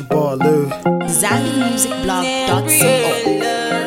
boy Lou. ZambianMusicBlog.co.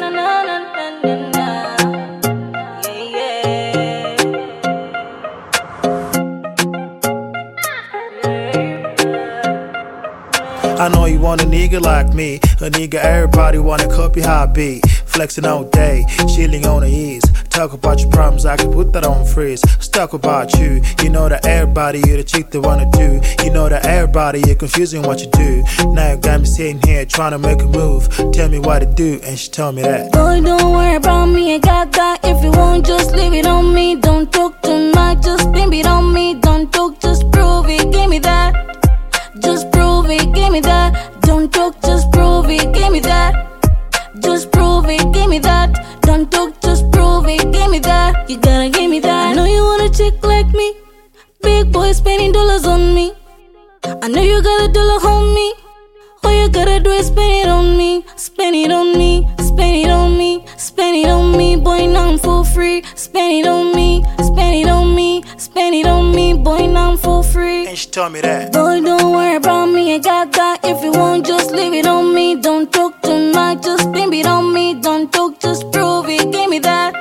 I know you want a nigga like me, a nigga everybody wanna copy how I be. Flexing all day, chilling on the ease. Talk about your problems, I can put that on freeze. Let's talk about you. You know that everybody you're the chick they wanna do. You know that everybody you're confusing what you do. Now you got me sitting here trying to make a move. Tell me what to do, and she told me that. Boy, don't worry about me, I got that. If you want, just leave it on me. Don't talk too much, just spin it on me. Don't talk, just prove it, give me that. Just prove it, give me that. Don't talk, just prove it, give me that. Just prove it, give me that. Don't talk, just prove it, give me that. You gotta give me that. I know you want a chick like me. Big boy spending dollars on me. I know you got a dollar on me. All you gotta do is spend it on me. Spend it on me, spend it on me, spend it on me. Boy, now I'm for free. Spend it on me, spend it on me, spend it on me. Boy, now I'm for free. And she told me that. Boy, don't worry about me, I got that. If you want, just leave it on me. Don't talk too much, just spin it on me. Don't talk, just prove it, give me that.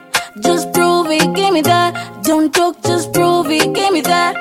Just prove it, give me that. Don't talk, just prove it, give me that.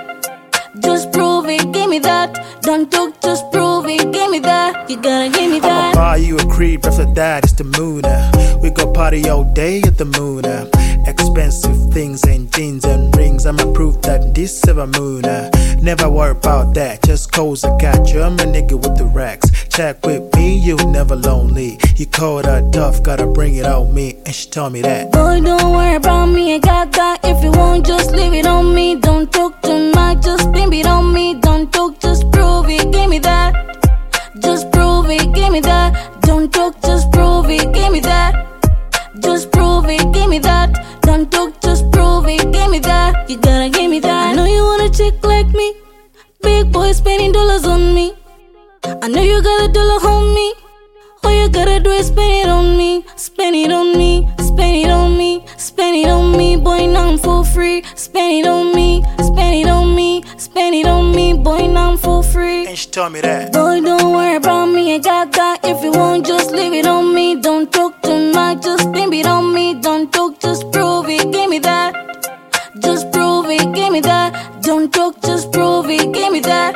Just prove it, give me that. Don't talk, just prove it, give me that. You gotta give me that. I'ma buy you a crib, after that it's the moon. We go party all day at the moon. Expensive things and jeans and rings. I'ma prove that this ever moon. Never worry about that, just cause I got you. I'm a nigga with the racks. Check with me, you never lonely. You called her tough, gotta bring it on me. And she told me that. Boy, don't worry about me, I got that. If you want, just leave it on me. Don't talk too much, just spin it on me. Don't talk, just prove it, give me that. Just prove it, give me that. Don't talk, just prove it, give me that. Just prove it, give me that. Don't talk, just prove it, give me that. You gotta give me that. I know you want a chick like me. Big boy spending dollars on me. I know you got a dollar on me. All you gotta do is spend it on me. Spend it on me, spend it on me, spend it on me. Boy, now I'm for free. Spend it on me, spend it on me, spend it on me. Boy, now I'm for free. And she told me that. Boy, don't worry about me, I got that. If you want, just leave it on me. Don't talk too much, just spin it on me. Don't talk, just prove it, give me that. Just prove it, give me that. Don't talk, just prove it, give me that.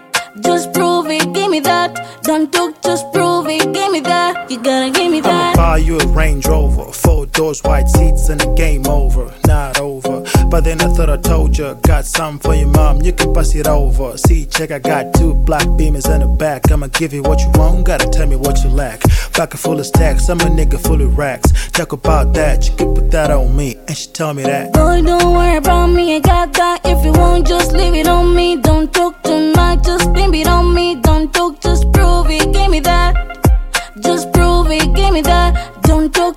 Just prove it, give me that. Don't talk, just prove it, give me that. You gotta give me that. I'ma buy you a Range Rover, 4 doors, white seats, and the game over. Not over, but then I thought I told you. Got something for your mom, you can pass it over. See, check, I got 2 black Beamers in the back. I'ma give you what you want, gotta tell me what you lack. Pocket full of stacks, I'm a nigga full of racks. Talk about that, you can put that on me. And she told me that. Boy, don't worry about me, I got that. If you want, just leave it on me. Don't talk too much, just spin it on me. Don't talk, just prove it, give me that. Just prove it, give me that. Don't talk,